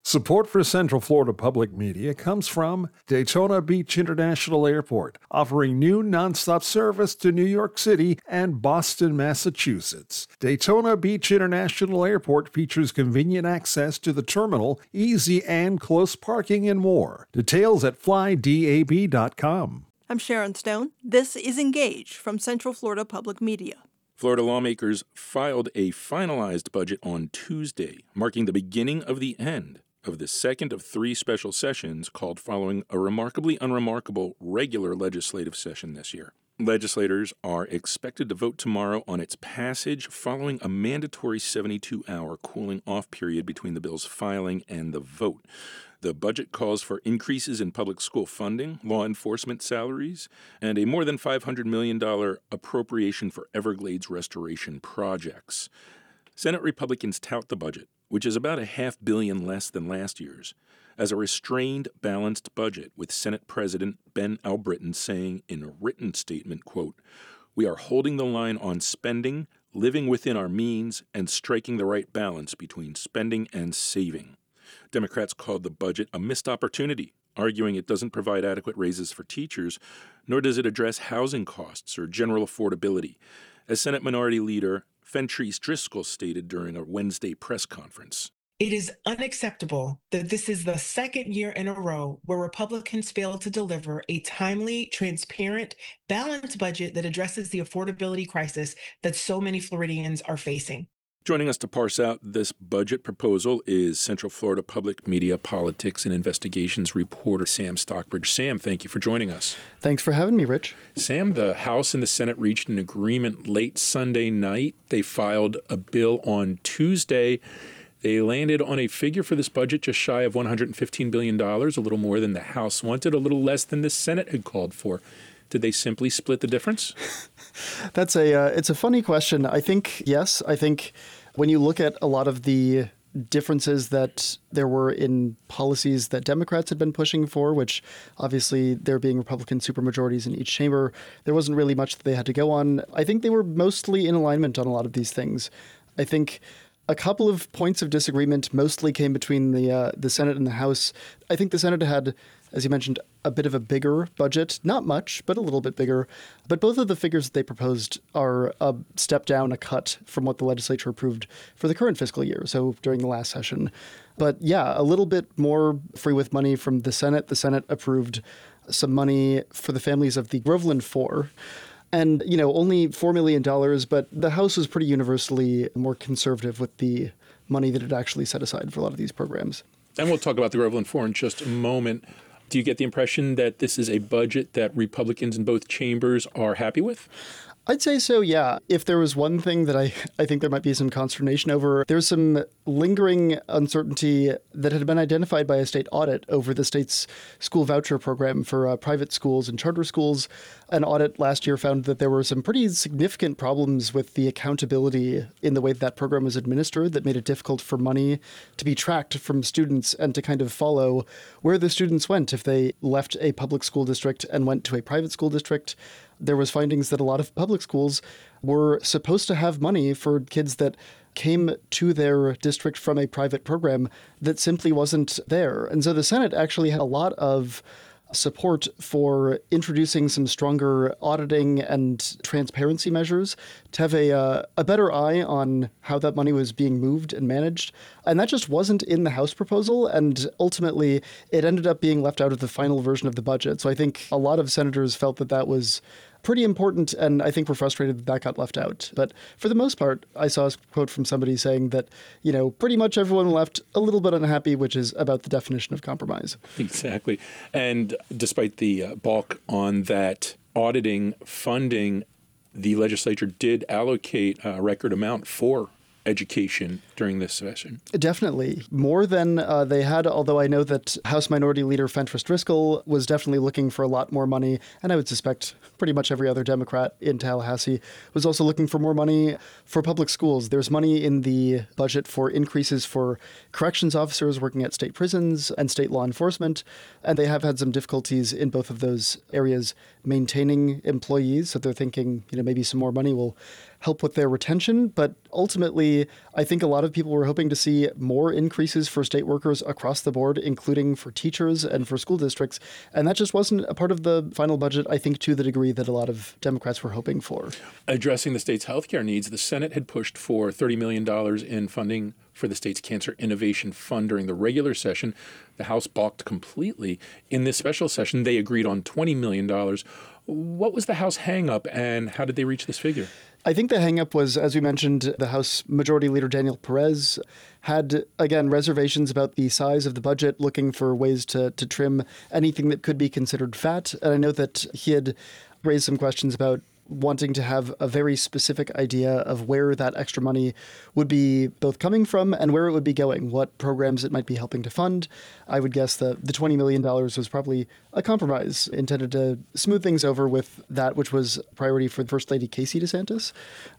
Support for Central Florida Public Media comes from Daytona Beach International Airport, offering new nonstop service to New York City and Boston, Massachusetts. Daytona Beach International Airport features convenient access to the terminal, easy and close parking, and more. Details at flydab.com. I'm Sharon Stone. This is Engage from Central Florida Public Media. Florida lawmakers filed a finalized budget on Tuesday, marking the beginning of the end of the second of three special sessions called following a remarkably unremarkable regular legislative session this year. Legislators are expected to vote tomorrow on its passage following a mandatory 72-hour cooling-off period between the bill's filing and the vote. The budget calls for increases in public school funding, law enforcement salaries, and a more than $500 million appropriation for Everglades restoration projects. Senate Republicans tout the budget, which is about $500 million less than last year's, as a restrained, balanced budget, with Senate President Ben Albritton saying in a written statement, quote, "We are holding the line on spending, living within our means, and striking the right balance between spending and saving." Democrats called the budget a missed opportunity, arguing it doesn't provide adequate raises for teachers, nor does it address housing costs or general affordability, as Senate Minority Leader Fentrice Driscoll stated during a Wednesday press conference. It is unacceptable that this is the second year in a row where Republicans fail to deliver a timely, transparent, balanced budget that addresses the affordability crisis that so many Floridians are facing. Joining us to parse out this budget proposal is Central Florida Public Media Politics and Investigations reporter Sam Stockbridge. Sam, thank you for joining us. Thanks for having me, Rich. Sam, the House and the Senate reached an agreement late Sunday night. They filed a bill on Tuesday. They landed on a figure for this budget just shy of $115 billion, a little more than the House wanted, a little less than the Senate had called for. Did they simply split the difference? It's a funny question. I think, yes. I think when you look at a lot of the differences that there were in policies that Democrats had been pushing for, which obviously there being Republican supermajorities in each chamber, there wasn't really much that they had to go on. I think they were mostly in alignment on a lot of these things. I think a couple of points of disagreement mostly came between the Senate and the House. I think the Senate had, as you mentioned, a bit of a bigger budget. Not much, but a little bit bigger. But both of the figures that they proposed are a step down, a cut from what the legislature approved for the current fiscal year, so during the last session. But yeah, a little bit more free with money from the Senate. The Senate approved some money for the families of the Groveland Four. And, only $4 million, but the House was pretty universally more conservative with the money that it actually set aside for a lot of these programs. And we'll talk about the Groveland Four in just a moment. Do you get the impression that this is a budget that Republicans in both chambers are happy with? I'd say so, yeah. If there was one thing that I think there might be some consternation over, there's some lingering uncertainty that had been identified by a state audit over the state's school voucher program for private schools and charter schools. An audit last year found that there were some pretty significant problems with the accountability in the way that program was administered that made it difficult for money to be tracked from students and to kind of follow where the students went if they left a public school district and went to a private school district. There was findings that a lot of public schools were supposed to have money for kids that came to their district from a private program that simply wasn't there. And so the Senate actually had a lot of support for introducing some stronger auditing and transparency measures to have a better eye on how that money was being moved and managed. And that just wasn't in the House proposal. And ultimately, it ended up being left out of the final version of the budget. So I think a lot of senators felt that that was pretty important, and I think we're frustrated that that got left out. But for the most part, I saw a quote from somebody saying that, pretty much everyone left a little bit unhappy, which is about the definition of compromise. Exactly. And despite the balk on that auditing funding, the legislature did allocate a record amount for education during this session. Definitely. More than they had, although I know that House Minority Leader Fentrice Driscoll was definitely looking for a lot more money, and I would suspect pretty much every other Democrat in Tallahassee was also looking for more money for public schools. There's money in the budget for increases for corrections officers working at state prisons and state law enforcement, and they have had some difficulties in both of those areas maintaining employees, so they're thinking, maybe some more money will help with their retention. But ultimately, I think a lot of of people were hoping to see more increases for state workers across the board, including for teachers and for school districts. And that just wasn't a part of the final budget, I think, to the degree that a lot of Democrats were hoping for. Addressing the state's healthcare needs, the Senate had pushed for $30 million in funding for the state's Cancer Innovation Fund during the regular session. The House balked completely. In this special session, they agreed on $20 million. What was the House hang-up, and how did they reach this figure? I think the hang-up was, as we mentioned, the House Majority Leader Daniel Perez had, again, reservations about the size of the budget, looking for ways to trim anything that could be considered fat. And I know that he had raised some questions about wanting to have a very specific idea of where that extra money would be both coming from and where it would be going, what programs it might be helping to fund. I would guess that the $20 million was probably a compromise intended to smooth things over with that which was a priority for First Lady Casey DeSantis.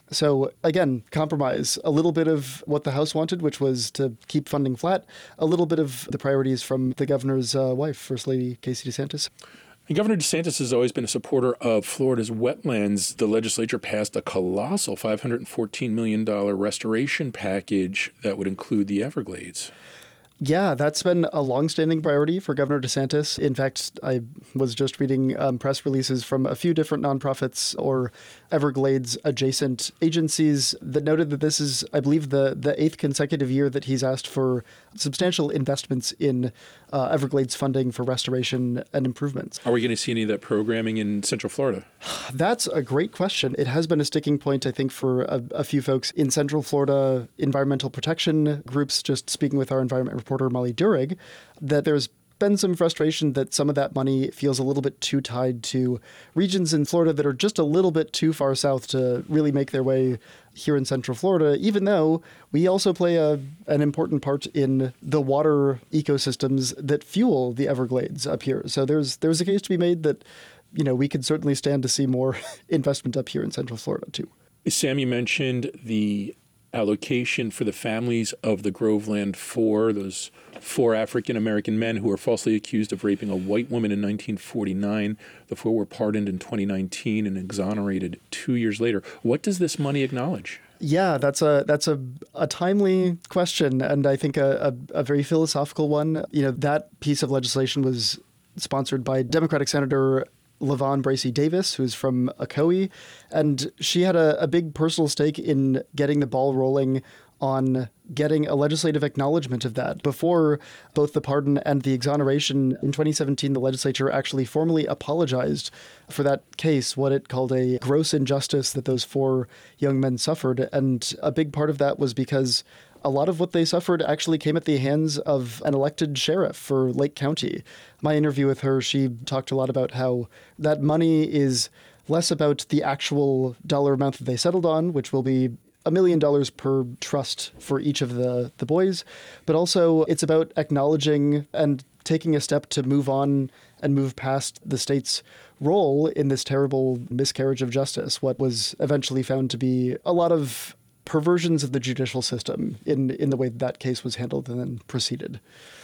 So again, compromise, a little bit of what the House wanted, which was to keep funding flat, a little bit of the priorities from the governor's wife, First Lady Casey DeSantis. And Governor DeSantis has always been a supporter of Florida's wetlands. The legislature passed a colossal $514 million restoration package that would include the Everglades. Yeah, that's been a longstanding priority for Governor DeSantis. In fact, I was just reading press releases from a few different nonprofits or Everglades adjacent agencies that noted that this is, I believe, the eighth consecutive year that he's asked for substantial investments in Everglades funding for restoration and improvements. Are we going to see any of that programming in Central Florida? That's a great question. It has been a sticking point, I think, for a few folks in Central Florida environmental protection groups, just speaking with our environment reporter, Molly Durig, that there's been some frustration that some of that money feels a little bit too tied to regions in Florida that are just a little bit too far south to really make their way here in Central Florida, even though we also play an important part in the water ecosystems that fuel the Everglades up here. So there's a case to be made that, you know, we could certainly stand to see more investment up here in Central Florida too. Sam, you mentioned the allocation for the families of the Groveland Four, those 4 African-American men who were falsely accused of raping a white woman in 1949. The 4 were pardoned in 2019 and exonerated 2 years later. What does this money acknowledge? Yeah, that's a timely question, and I think a very philosophical one. You know, that piece of legislation was sponsored by Democratic Senator LaVon Bracey Davis, who's from Ocoee, and she had a big personal stake in getting the ball rolling on getting a legislative acknowledgement of that. Before both the pardon and the exoneration in 2017, the legislature actually formally apologized for that case, what it called a gross injustice that those 4 young men suffered. And a big part of that was because a lot of what they suffered actually came at the hands of an elected sheriff for Lake County. My interview with her, she talked a lot about how that money is less about the actual dollar amount that they settled on, which will be $1 million per trust for each of the boys, but also it's about acknowledging and taking a step to move on and move past the state's role in this terrible miscarriage of justice, what was eventually found to be a lot of perversions of the judicial system in the way that case was handled and then proceeded.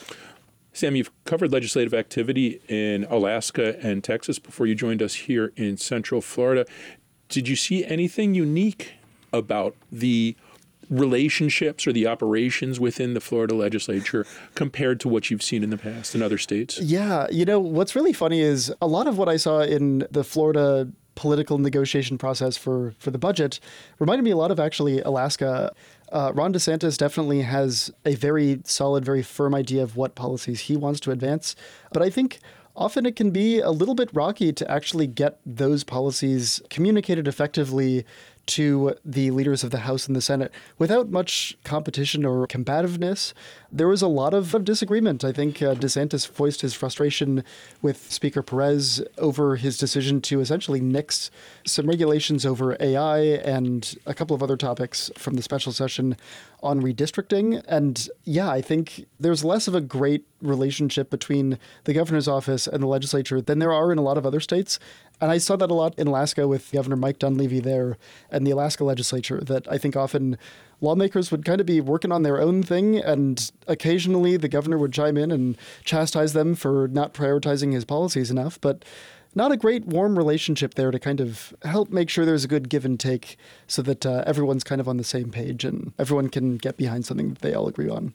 Sam, you've covered legislative activity in Alaska and Texas before you joined us here in Central Florida. Did you see anything unique about the relationships or the operations within the Florida legislature compared to what you've seen in the past in other states? Yeah, you know, what's really funny is a lot of what I saw in the Florida political negotiation process for the budget reminded me a lot of actually Alaska. Ron DeSantis definitely has a very solid, very firm idea of what policies he wants to advance. But I think often it can be a little bit rocky to actually get those policies communicated effectively to the leaders of the House and the Senate without much competition or combativeness. There was a lot of disagreement. I think DeSantis voiced his frustration with Speaker Perez over his decision to essentially nix some regulations over AI and a couple of other topics from the special session on redistricting. And yeah, I think there's less of a great relationship between the governor's office and the legislature than there are in a lot of other states. And I saw that a lot in Alaska with Governor Mike Dunleavy there and the Alaska legislature, that I think often lawmakers would kind of be working on their own thing, and occasionally the governor would chime in and chastise them for not prioritizing his policies enough. But not a great warm relationship there to kind of help make sure there's a good give and take so that everyone's kind of on the same page and everyone can get behind something that they all agree on.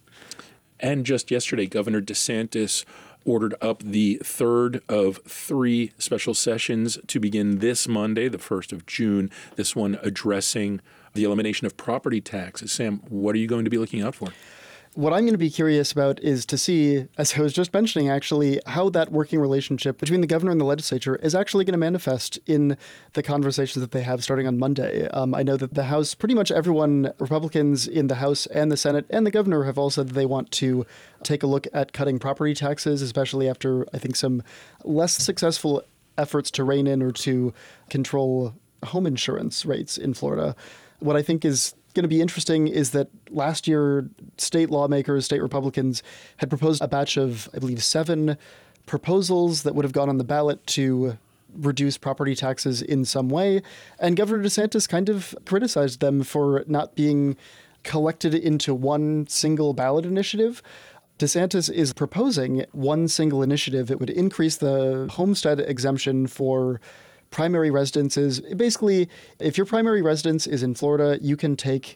And just yesterday, Governor DeSantis ordered up the third of 3 special sessions to begin this Monday, the 1st of June, this one addressing the elimination of property taxes. Sam, what are you going to be looking out for? What I'm going to be curious about is to see, as I was just mentioning, actually, how that working relationship between the governor and the legislature is actually going to manifest in the conversations that they have starting on Monday. I know that the House, pretty much everyone, Republicans in the House and the Senate and the governor have all said that they want to take a look at cutting property taxes, especially after, I think, some less successful efforts to rein in or to control home insurance rates in Florida. What I think is going to be interesting is that last year, state lawmakers, state Republicans, had proposed a batch of, I believe, 7 proposals that would have gone on the ballot to reduce property taxes in some way. And Governor DeSantis kind of criticized them for not being collected into one single ballot initiative. DeSantis is proposing one single initiative. It would increase the homestead exemption for primary residences. Basically, if your primary residence is in Florida, you can take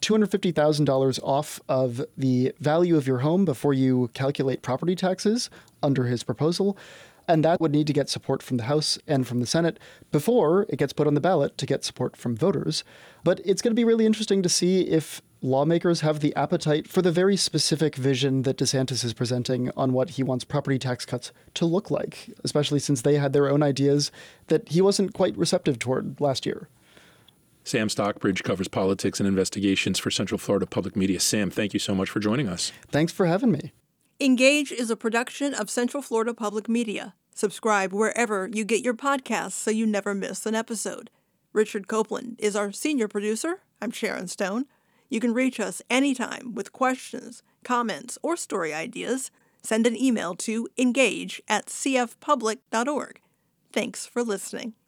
$250,000 off of the value of your home before you calculate property taxes under his proposal. And that would need to get support from the House and from the Senate before it gets put on the ballot to get support from voters. But it's going to be really interesting to see if lawmakers have the appetite for the very specific vision that DeSantis is presenting on what he wants property tax cuts to look like, especially since they had their own ideas that he wasn't quite receptive toward last year. Sam Stockbridge covers politics and investigations for Central Florida Public Media. Sam, thank you so much for joining us. Thanks for having me. Engage is a production of Central Florida Public Media. Subscribe wherever you get your podcasts so you never miss an episode. Richard Copeland is our senior producer. I'm Sharon Stone. You can reach us anytime with questions, comments, or story ideas. Send an email to engage@cfpublic.org. Thanks for listening.